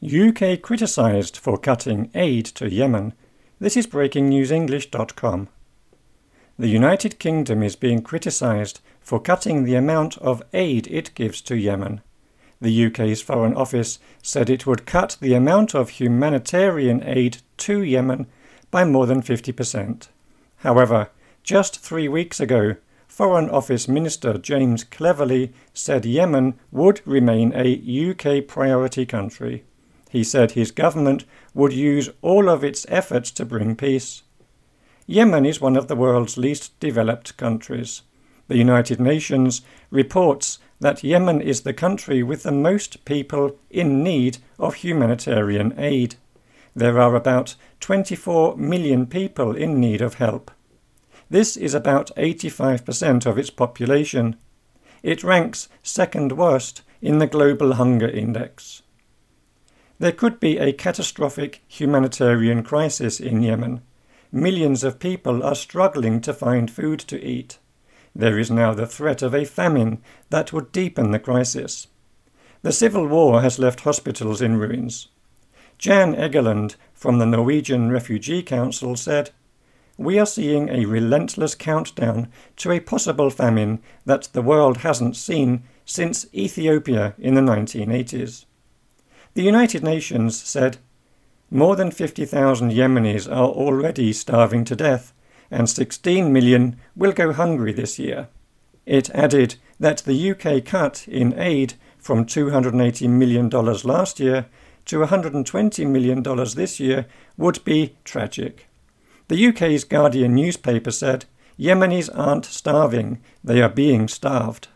UK criticised for cutting aid to Yemen. This is breakingnewsenglish.com. The United Kingdom is being criticised for cutting the amount of aid it gives to Yemen. The UK's Foreign Office said it would cut the amount of humanitarian aid to Yemen by more than 50%. However, just 3 weeks ago, Foreign Office Minister James Cleverly said Yemen would remain a UK priority country. He said his government would use all of its efforts to bring peace. Yemen is one of the world's least developed countries. The United Nations reports that Yemen is the country with the most people in need of humanitarian aid. There are about 24 million people in need of help. This is about 85% of its population. It ranks second worst in the Global Hunger Index. There could be a catastrophic humanitarian crisis in Yemen. Millions of people are struggling to find food to eat. There is now the threat of a famine that would deepen the crisis. The civil war has left hospitals in ruins. Jan Egeland from the Norwegian Refugee Council said, "We are seeing a relentless countdown to a possible famine that the world hasn't seen since Ethiopia in the 1980s. The United Nations said, "More than 50,000 Yemenis are already starving to death, and 16 million will go hungry this year." It added that the UK cut in aid from $280 million last year to $120 million this year would be tragic. The UK's Guardian newspaper said, "Yemenis aren't starving, they are being starved."